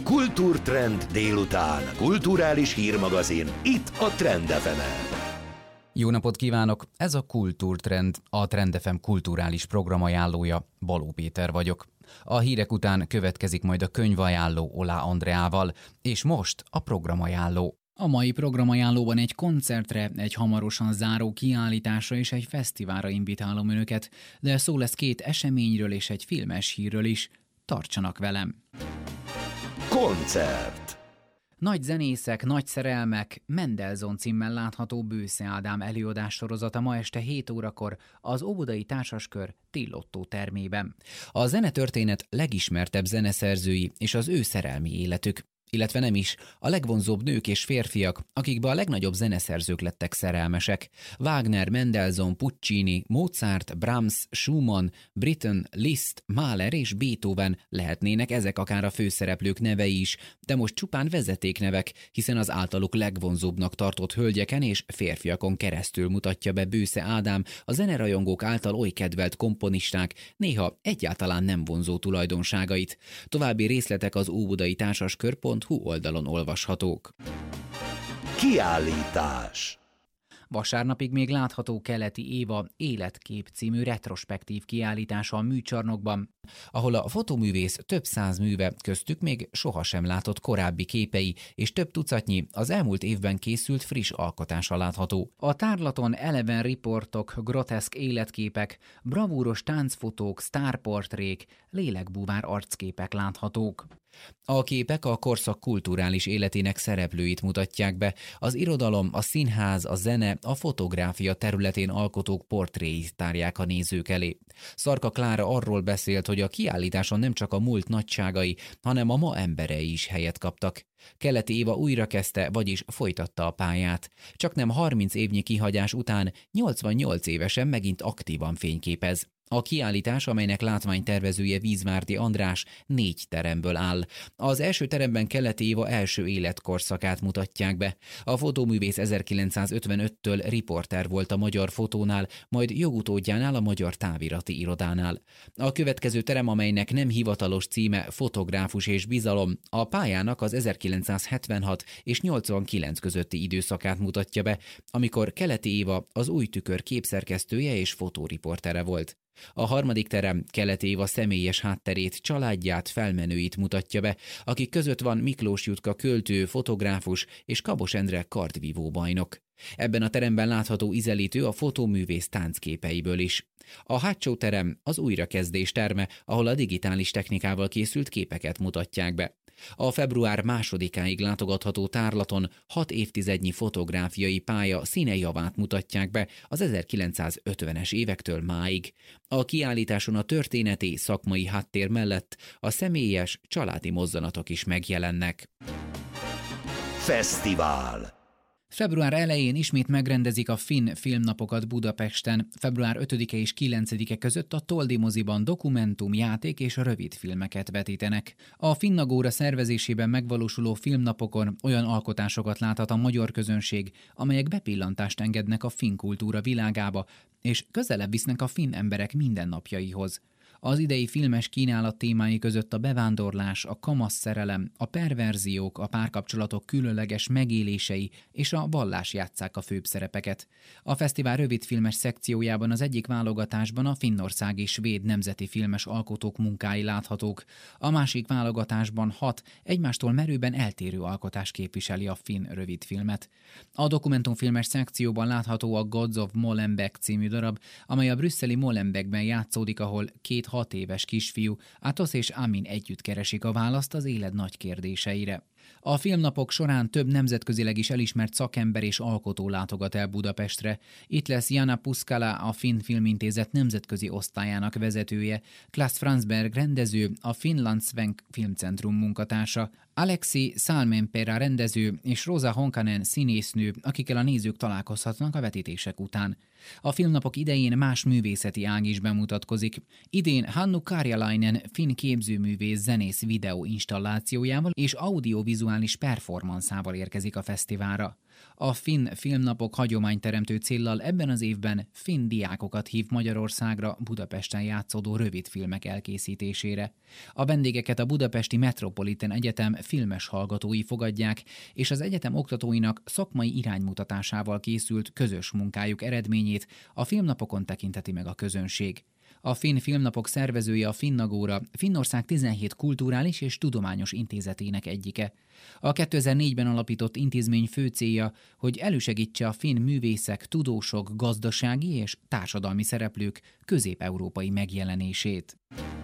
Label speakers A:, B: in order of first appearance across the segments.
A: Kultúrtrend délután. Kulturális hírmagazin. Itt a Trend FM-en.
B: Jó napot kívánok! Ez a Kultúrtrend, a Trend FM kulturális programajánlója. Baló Péter vagyok. A hírek után következik majd a könyvajánló Olá Andreával, és most a programajánló. A mai programajánlóban egy koncertre, egy hamarosan záró kiállításra és egy fesztiválra invitálom önöket, de szó lesz 2 eseményről és egy filmes hírről is. Tartsanak velem!
A: Koncert.
B: Nagy zenészek, nagy szerelmek, Mendelssohn címmel látható Bősze Ádám előadás sorozata ma este 7 órakor az Óbudai Társaskör Tillotto termében. A zenetörténet legismertebb zeneszerzői és az ő szerelmi életük, illetve nem is, a legvonzóbb nők és férfiak, akikbe a legnagyobb zeneszerzők lettek szerelmesek. Wagner, Mendelssohn, Puccini, Mozart, Brahms, Schumann, Britten, Liszt, Mahler és Beethoven lehetnének ezek akár a főszereplők nevei is, de most csupán vezetéknevek, hiszen az általuk legvonzóbbnak tartott hölgyeken és férfiakon keresztül mutatja be Bősze Ádám a zenerajongók által oly kedvelt komponisták, néha egyáltalán nem vonzó tulajdonságait. További részletek az Óbudai Társaskör.hu oldalon olvashatók.
A: Kiállítás.
B: Vasárnapig még látható Keleti Éva Életkép című retrospektív kiállítása a Műcsarnokban, ahol a fotoművész több 100 műve, köztük még sohasem látott korábbi képei és több tucatnyi az elmúlt évben készült friss alkotása látható. A tárlaton eleven riportok, groteszk életképek, bravúros táncfotók, sztárportrék, lélekbúvár arcképek láthatók. A képek a korszak kulturális életének szereplőit mutatják be, az irodalom, a színház, a zene, a fotográfia területén alkotók portréit tárják a nézők elé. Szarka Klára arról beszélt, hogy a kiállításon nem csak a múlt nagyságai, hanem a ma emberei is helyet kaptak. Keleti Éva újrakezdte, vagyis folytatta a pályát. Csaknem 30 évnyi kihagyás után 88 évesen megint aktívan fényképez. A kiállítás, amelynek látványtervezője Vízvárdi András, 4 teremből áll. Az első teremben Keleti Éva első életkorszakát mutatják be. A fotóművész 1955-től riporter volt a Magyar Fotónál, majd jogutódjánál a Magyar Távirati Irodánál. A következő terem, amelynek nem hivatalos címe Fotográfus és bizalom, a pályának az 1976 és 89 közötti időszakát mutatja be, amikor Keleti Éva az Új Tükör képszerkesztője és fotóriportere volt. A harmadik terem Keleti Éva személyes hátterét, családját, felmenőit mutatja be, akik között van Miklós Jutka költő, fotográfus és Kabos Endre kardvívó bajnok. Ebben a teremben látható ízelítő a fotóművész táncképeiből is. A hátsó terem az újrakezdés terme, ahol a digitális technikával készült képeket mutatják be. A február 2-áig látogatható tárlaton 6 évtizednyi fotográfiai pálya színejavát mutatják be az 1950-es évektől máig. A kiállításon a történeti, szakmai háttér mellett a személyes, családi mozzanatok is megjelennek.
A: Fesztivál.
B: Február elején ismét megrendezik a Finn filmnapokat Budapesten. Február 5-e és 9-e között a Toldi moziban dokumentum, játék és rövidfilmeket vetítenek. A Finnagóra szervezésében megvalósuló filmnapokon olyan alkotásokat láthat a magyar közönség, amelyek bepillantást engednek a finn kultúra világába, és közelebb visznek a finn emberek mindennapjaihoz. Az idei filmes kínálat témái között a bevándorlás, a kamasz szerelem, a perverziók, a párkapcsolatok különleges megélései és a vallás játsszák a főbb szerepeket. A fesztivál rövidfilmes szekciójában az egyik válogatásban a finnországi svéd nemzeti filmes alkotók munkái láthatók, a másik válogatásban 6 egymástól merőben eltérő alkotás képviseli a finn rövidfilmet. A dokumentumfilmes szekcióban látható a Gods of Molenbeek című darab, amely a brüsszeli Molenbeekben játszódik, ahol 2 6 éves kisfiú, Atosz és Amin együtt keresik a választ az élet nagy kérdéseire. A filmnapok során több nemzetközileg is elismert szakember és alkotó látogat el Budapestre. Itt lesz Jana Puskala, a Finn Filmintézet nemzetközi osztályának vezetője, Klas Fransberg rendező, a Finland Svensk Filmcentrum munkatársa, Alexi Salmenpera rendező és Rosa Honkanen színésznő, akikkel a nézők találkozhatnak a vetítések után. A filmnapok idején más művészeti ág is bemutatkozik. Idén Hannu Karjalainen finn képzőművész zenész videó installációjával és audiovizuális performanszával érkezik a fesztiválra. A Finn Filmnapok hagyományteremtő céllal ebben az évben finn diákokat hív Magyarországra Budapesten játszódó rövidfilmek elkészítésére. A vendégeket a Budapesti Metropolitan Egyetem filmes hallgatói fogadják, és az egyetem oktatóinak szakmai iránymutatásával készült közös munkájuk eredményét a filmnapokon tekinteti meg a közönség. A Finn Filmnapok szervezője a Finnagóra, Finnország 17 kulturális és tudományos intézetének egyike. A 2004-ben alapított intézmény fő célja, hogy elősegítse a finn művészek, tudósok, gazdasági és társadalmi szereplők közép-európai megjelenését.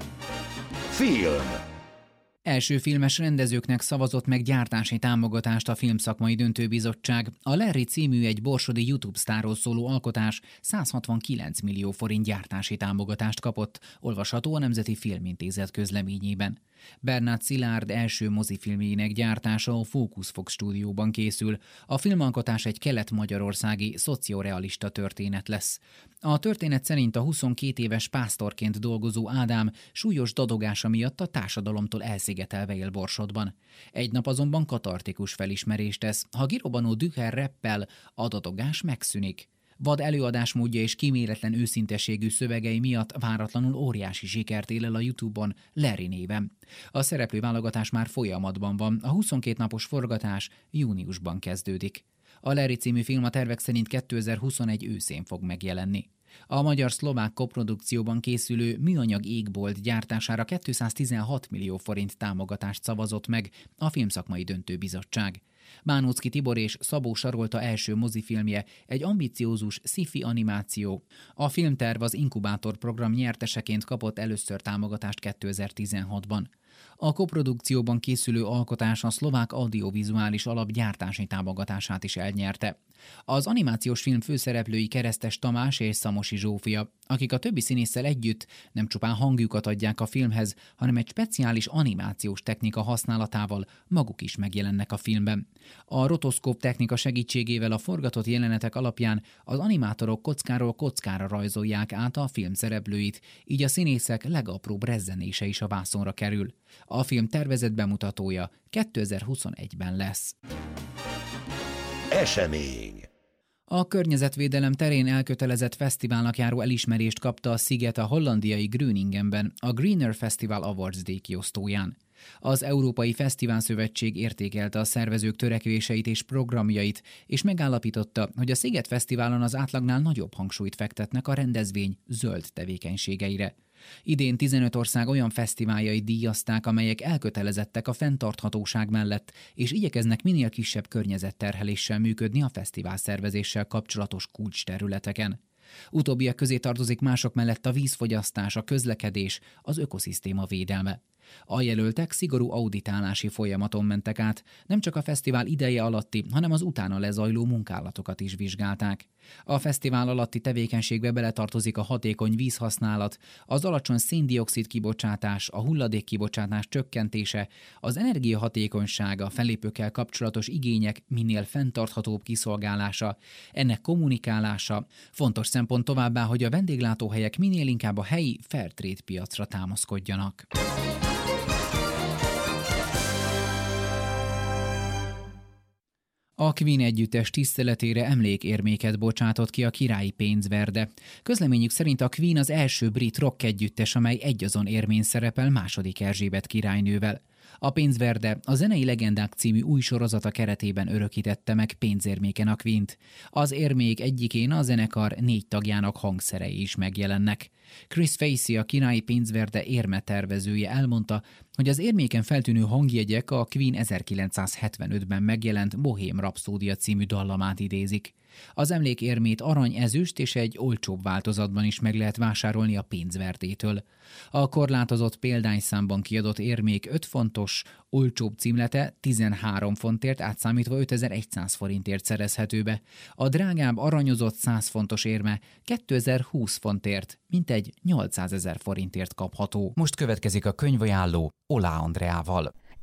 A: Film.
B: Első filmes rendezőknek szavazott meg gyártási támogatást a Filmszakmai Döntőbizottság. A Larry című egy borsodi YouTube sztárról szóló alkotás 169 millió forint gyártási támogatást kapott, olvasható a Nemzeti Filmintézet közleményében. Bernát Szilárd első mozifilmjének gyártása a Focus Fox stúdióban készül. A filmalkotás egy kelet-magyarországi szociorealista történet lesz. A történet szerint a 22 éves pásztorként dolgozó Ádám súlyos dadogása miatt a társadalomtól elszigetelve él Borsodban. Egy nap azonban katartikus felismerést tesz, ha kirobbanó düher reppel, a dadogás megszűnik. Vad előadásmódja és kíméletlen őszinteségű szövegei miatt váratlanul óriási sikert él el a YouTube-on Larry néven. A szereplőválogatás már folyamatban van, a 22 napos forgatás júniusban kezdődik. A Larry című film a tervek szerint 2021 őszén fog megjelenni. A magyar-szlovák koprodukcióban készülő műanyag égbolt gyártására 216 millió forint támogatást szavazott meg a Filmszakmai Döntőbizottság. Bánóczky Tibor és Szabó Sarolta első mozifilmje egy ambiciózus sci-fi animáció. A filmterv az Inkubátor program nyerteseként kapott először támogatást 2016-ban. A koprodukcióban készülő alkotás a szlovák audiovizuális alap gyártási támogatását is elnyerte. Az animációs film főszereplői Keresztes Tamás és Szamosi Zsófia, akik a többi színésszel együtt nem csupán hangjukat adják a filmhez, hanem egy speciális animációs technika használatával maguk is megjelennek a filmben. A rotoszkóp technika segítségével a forgatott jelenetek alapján az animátorok kockáról kockára rajzolják át a film szereplőit, így a színészek legapróbb rezzenése is a vászonra kerül. A film tervezett bemutatója 2021-ben lesz.
A: Esemény.
B: A környezetvédelem terén elkötelezett fesztiválnak járó elismerést kapta a sziget a hollandiai Groningenben a Greener Festival Awards díjkiosztóján. Az Európai Fesztiválszövetség értékelte a szervezők törekvéseit és programjait, és megállapította, hogy a Sziget Fesztiválon az átlagnál nagyobb hangsúlyt fektetnek a rendezvény zöld tevékenységeire. Idén 15 ország olyan fesztiváljait díjazták, amelyek elkötelezettek a fenntarthatóság mellett, és igyekeznek minél kisebb környezetterheléssel működni a fesztivál szervezéssel kapcsolatos kulcsterületeken. Utóbbiak közé tartozik mások mellett a vízfogyasztás, a közlekedés, az ökoszisztéma védelme. A jelöltek szigorú auditálási folyamaton mentek át, nem csak a fesztivál ideje alatti, hanem az utána lezajló munkálatokat is vizsgálták. A fesztivál alatti tevékenységbe beletartozik a hatékony vízhasználat, az alacsony szén-dioxid kibocsátás, a hulladék kibocsátás csökkentése, az energiahatékonyság, a fellépőkkel kapcsolatos igények minél fenntarthatóbb kiszolgálása, ennek kommunikálása. Fontos szempont továbbá, hogy a vendéglátóhelyek minél inkább a helyi Fairtrade piacra támaszkodjanak. A Queen együttes tiszteletére emlékérméket bocsátott ki a királyi pénzverde. Közleményük szerint a Queen az első brit rock együttes, amely egyazon érmén szerepel második Erzsébet királynővel. A Pénzverde a Zenei Legendák című új sorozata keretében örökítette meg pénzérméken a Queent. Az érmék egyikén a zenekar 4 tagjának hangszerei is megjelennek. Chris Facey, a királyi pénzverde érmetervezője elmondta, hogy az érméken feltűnő hangjegyek a Queen 1975-ben megjelent Bohém Rapszódia című dallamát idézik. Az emlékérmét arany, ezüst és egy olcsóbb változatban is meg lehet vásárolni a pénzverdétől. A korlátozott példányszámban kiadott érmék 5 fontos, olcsóbb címlete 13 fontért, átszámítva 5100 forintért szerezhető be. A drágább aranyozott 100 fontos érme 2020 fontért, mintegy 800 000 forintért kapható. Most következik a könyvajánló Oláh Andreával.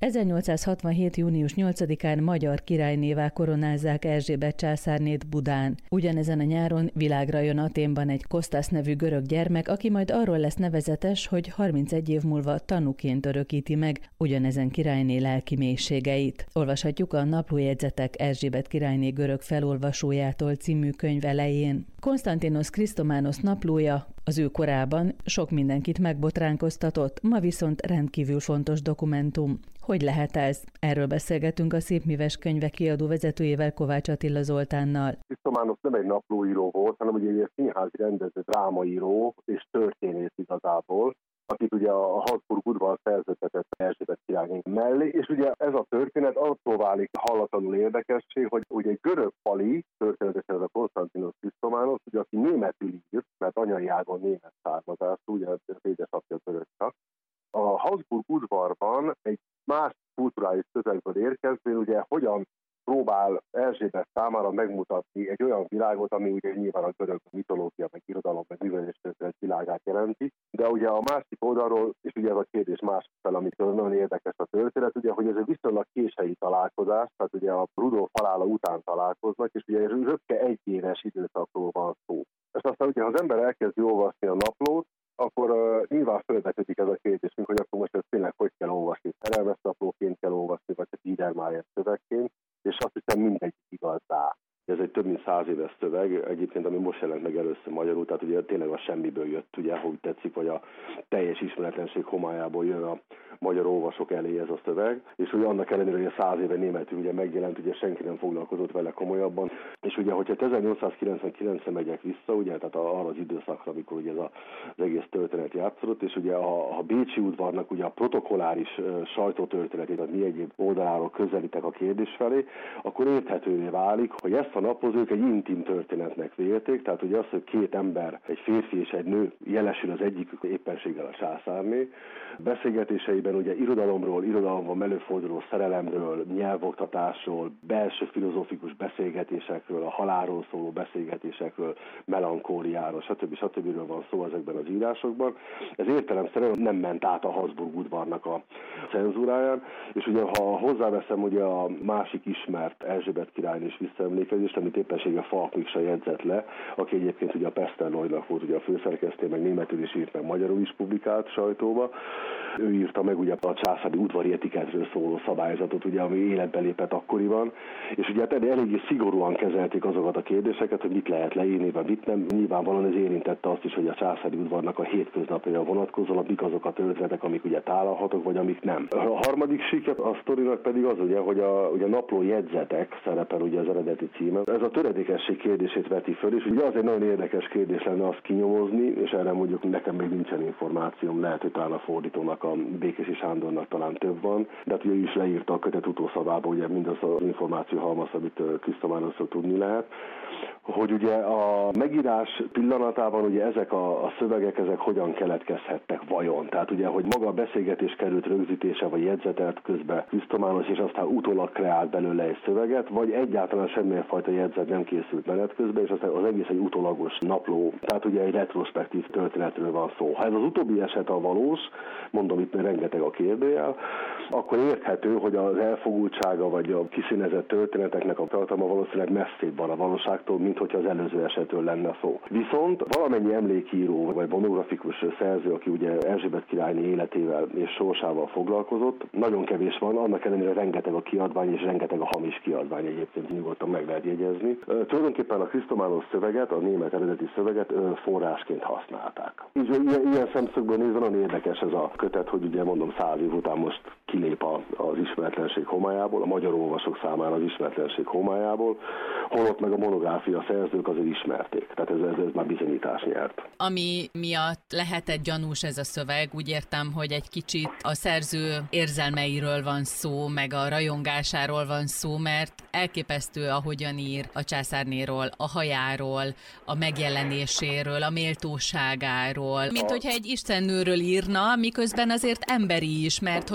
C: 1867. június 8-án magyar királynévá koronázzák Erzsébet császárnét Budán. Ugyanezen a nyáron világra jön Athénban egy Kosztász nevű görög gyermek, aki majd arról lesz nevezetes, hogy 31 év múlva tanúként örökíti meg ugyanezen királyné lelki mélységeit. Olvashatjuk a Naplójegyzetek Erzsébet királyné görög felolvasójától című könyv elején. Konstantinos Krisztománosz naplója az ő korában sok mindenkit megbotránkoztatott, ma viszont rendkívül fontos dokumentum. Hogy lehet ez? Erről beszélgetünk a Szépműves Könyvek kiadó vezetőjével, Kovács Attila Zoltánnal.
D: Krisztománosz nem egy naplóíró volt, hanem ugye egy színházi rendező, drámaíró és történész igazából, akit ugye a Habsburg udvar szerződtetett Erzsébet királyné mellé, és ugye ez a történet attól válik hallatlanul érdekessé, hogy ugye egy görög pali, történetesen ez a Konstantinos Krisztománosz, ugye aki németül írt, mert anyai ágon német származású, ugye az édesapja görög csak. A Habsburg udvarban egy más kulturális közegből érkezvén, ugye hogyan próbál Erzsébet számára megmutatni egy olyan világot, ami ugye nyilván a görög mitológia, meg irodalom, meg műveléstörténet világát jelenti, de ugye a másik oldalról, és ugye ez a kérdés másik fel, amitől nagyon érdekes a történet, ugye, hogy ez egy viszonylag késői találkozás, tehát ugye a Rudolf halála után találkoznak, és ugye röpke egyéves időszakról van szó. És aztán ugye, ha az ember elkezdi olvasni a naplót, akkor nyilván felvetődik ez a kérdés, hogy akkor most ezt tényleg hogy kell olvasni. Herelmes naplóként kell olvasni, vagy csak Biedermeier szövegként, és azt hiszem mindegy igazá. Ez egy több mint 100 éves szöveg, egyébként, ami most jelent meg először magyarul, tehát ugye tényleg a semmiből jött, ugye, hogy tetszik, vagy a teljes ismeretlenség homályából jön a magyar olvasók elé ez a szöveg, és ugye annak ellenére, hogy a 100 éve németül ugye megjelent, ugye senki nem foglalkozott vele komolyabban, és ugye, hogyha 1899-re megyek vissza, ugye, tehát arra az időszakra, amikor ugye ez az egész történet játszódott, és ugye a Bécsi udvarnak ugye a protokolláris sajtótörténetét, tehát mi egyéb oldaláról közelítek a kérdés felé, akkor érthetővé válik, hogy ezt a napozók egy intim történetnek vélték, tehát ugye az, hogy két ember, egy férfi és egy nő jelesül az egyikük éppenséggel a császárné, beszélgetéseiben ugye irodalomban előforduló szerelemről, nyelvoktatásról, belső filozófikus beszélgetésekről, a halálról szóló beszélgetésekről, melankóliáról, stb. Van szó ezekben az írásokban. Ez értelemszerűen nem ment át a Habsburg udvarnak a cenzúráján, és ugye ha hozzáveszem ugye a másik ismert Erzsébet királyné is visszaemlékezést, amit éppenséggel Falk Miksa jegyzett le, aki egyébként ugye a Pester-Lloydnak volt ugye a főszerkesztő, meg németül is írt, meg magyarul is publikált sajtóba. Ő írta meg ugye a császári udvari etiketről szóló szabályzatot, ugye, ami életbe lépett akkoriban, és ugye hát eléggé szigorúan kezelték azokat a kérdéseket, hogy mit lehet leírni, vagy mit nem. Nyilvánvalóan ez érintette azt is, hogy a császári udvarnak a hétköznapjaira vonatkozóan, mik azok a történetek, amik ugye tálalhatók, vagy amik nem. A harmadik sík a sztorinak pedig az ugye, hogy a napló jegyzetek szerepel ugye az eredeti címe. Ez a töredékesség kérdését veti föl, és ugye az egy nagyon érdekes kérdés lenne azt kinyomozni, és erre mondjuk nekem még nincsen információm, lehet, hogy talán a fordítónak, a Békési Sándornak talán több van, de hát ugye ő is leírta a kötet utószavába, ugye mindaz az információ halmaz, amit Krisztománoszról tudni lehet, hogy ugye a megírás pillanatában ugye ezek a szövegek, ezek hogyan keletkezhettek vajon. Tehát ugye, hogy maga a beszélgetés került rögzítése, vagy jegyzetelt közben Krisztománosz, és aztán utólag kreált belőle egy szöveget, vagy egyáltalán semmilyen fajta jegyzet nem készült menet közben, és aztán az egész egy utólagos napló, tehát ugye egy retrospektív történetről van szó. Ha ez az utóbbi eset a valós, mondom itt rengeteg a kérdőjel, akkor érthető, hogy az elfogultsága vagy a kiszínezett történeteknek a tartalma valószínűleg messzébb van a valóságtól, mint hogyha az előző esetről lenne szó. Viszont valamennyi emlékíró vagy monografikus szerző, aki ugye Erzsébet királyné életével és sorsával foglalkozott, nagyon kevés van, annak ellenére rengeteg a kiadvány és rengeteg a hamis kiadvány, egyébként nyugodtan meg lehet jegyezni. Tulajdonképpen a Krisztománosz szöveget, a német eredeti szöveget forrásként használták. Ilyen szemszögből nézve nagyon érdekes ez a kötet, hogy ugye mondom 100 év után most kilép az ismeretlenség homályából, a magyar olvasók számára az ismeretlenség homályából, holott meg a monográfia szerzők azért ismerték. Tehát ez már bizonyítás nyert.
E: Ami miatt lehetett gyanús ez a szöveg, úgy értem, hogy egy kicsit a szerző érzelmeiről van szó, meg a rajongásáról van szó, mert elképesztő, ahogyan ír a császárnéról, a hajáról, a megjelenéséről, a méltóságáról, mint hogyha egy istennőről írna, miközben azért emberi is, mert hogy sétál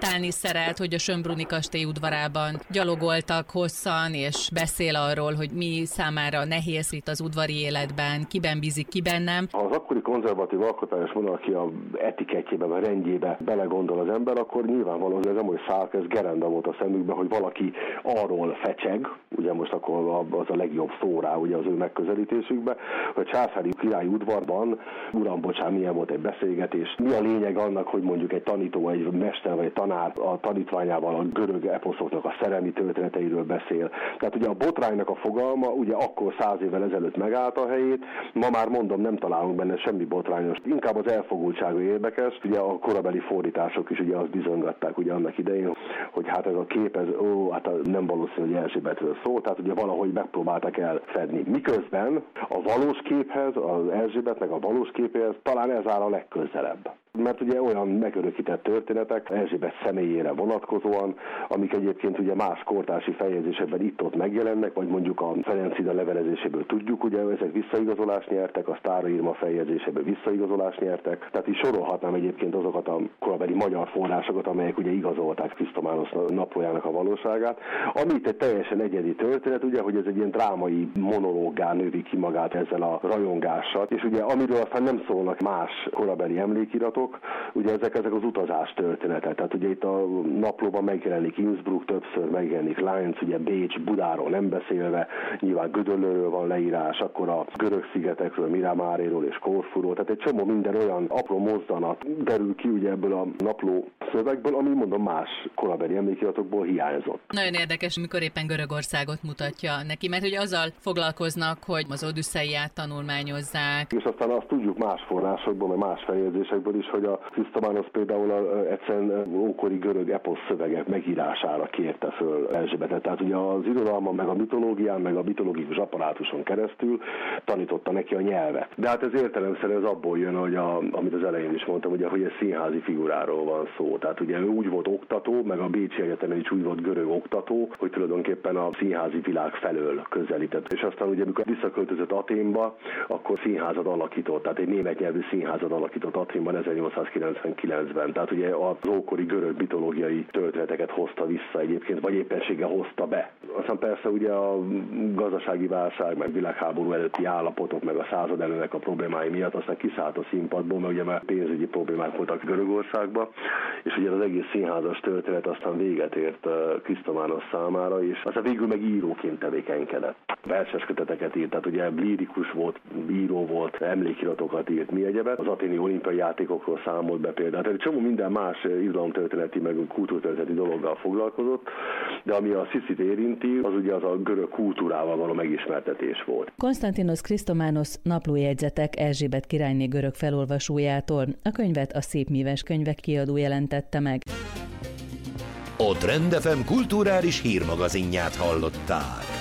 E: sétálni szeret, hogy a Schönbrunni kastély udvarában gyalogoltak hosszan, és beszél arról, hogy mi számára nehéz itt az udvari életben, kiben bízik, kiben nem.
D: Ha az akkori konzervatív alkotmányos monarchia etikettjébe, vagy rendjébe belegondol az ember, akkor nyilvánvalóan ez nem, hogy szállt, ez gerenda volt a szemükben, hogy valaki arról fecseg, ugye most akkor az a legjobb szó rá, ugye az ő megközelítésükben, hogy a császári királyi udvarban, uram, bocsán, milyen volt egy beszélgetés, mi a lényeg annak, hogy mondjuk egy tanító, egy mester vagy egy tanár a tanítványával a görög eposzoknak a szerelmi történeteiről beszél. Tehát ugye a botránynak a fogalma ugye akkor 100 évvel ezelőtt megállt a helyét, ma már mondom, nem találunk benne semmi botrányos. Inkább az elfogultsága érdekes, ugye a korabeli fordítások is ugye azt bizonygatták ugye annak idején, hogy hát ez a kép, ez hát nem valószínű, hogy Erzsébetről szól, tehát ugye valahogy megpróbáltak elfedni. Miközben a valós képhez, az Erzsébetnek a valós képéhez talán ez áll a legközelebb. Mert ugye olyan megörökített történetek Erzsébet személyére vonatkozóan, amik egyébként ugye más kortársi feljegyzésekben itt-ott megjelennek, vagy mondjuk a Ferencida levelezéséből tudjuk, ugye ezek visszaigazolást nyertek, a Sztára Irma feljegyzéséből visszaigazolást nyertek. Tehát így sorolhatnám egyébként azokat a korabeli magyar forrásokat, amelyek ugye igazolták Krisztománosz naplójának a valóságát. Ami itt egy teljesen egyedi történet, ugye, hogy ez egy ilyen drámai monológgá növi ki magát ezzel a rajongással, és ugye amiről aztán nem szólnak más korabeli emlékiratok, ugye ezek az utazás történetek. Tehát ugye itt a naplóban megjelenik Innsbruck, többször megjelenik Linz, ugye Bécs, Budáról nem beszélve, nyilván Gödöllőről van leírás, akkor a görög szigetekről, Miramáréról és Korfuról, tehát egy csomó minden olyan apró mozzanat derül ki ugye ebből a napló szövegből, ami mondom más korabeli emlékiratokból hiányzott.
E: Nagyon érdekes, amikor éppen Görögországot mutatja neki, mert ugye azzal foglalkoznak, hogy az Odüsszeiát tanulmányozzák.
D: És aztán azt tudjuk más forrásokból, meg más feljegyzésekből is, hogy a Krisztománosz például egyszerűen ókori görög eposz szövegek megírására kérte föl Erzsébetet. Tehát ugye az irodalma, meg a mitológián, meg a mitológikus apparátuson keresztül tanította neki a nyelvet. De hát ez értelemszerűen ez abból jön, hogy amit az elején is mondtam, ugye, hogy egy színházi figuráról van szó. Tehát ugye ő úgy volt oktató, meg a Bécsi Egyetemen is úgy volt görög oktató, hogy tulajdonképpen a színházi világ felől közelített. És aztán ugye, amikor visszaköltözött Athénba, akkor színházat alakított, tehát egy német nyelvű színházat alakított Athénban 1899-ben. Tehát ugye az ókori görög mitológiai történeteket hozta vissza egyébként, vagy éppenséggel hozta be. Aztán persze ugye a gazdasági válság, meg világháború előtti állapotok, meg a század előnek a problémái miatt aztán kiszállt a színpadból, mert ugye már pénzügyi problémák voltak Görögországban, és ugye az egész színházas történet aztán véget ért Krisztománosz számára, és aztán végül meg íróként tevékenykedett. Verses köteteket írt, tehát ugye lírikus volt, író volt, emlékiratokat írt, mi egyebet. Az athéni olimpiai játékokról számolt be például. Tehát egy csomó minden más irodalomtörténeti, meg kultúrtörténeti dologgal foglalkozott, de ami a Sziszit érinti, az ugye az a görög kultúrával való megismertetés volt.
C: Konstantinos Krisztománosz naplójegyzetek Erzsébet királyné görög felolvasójától. A könyvet a Szépmíves Könyvek kiadó jelentette meg.
A: A Trend FM kulturális hírmagazinját hallották.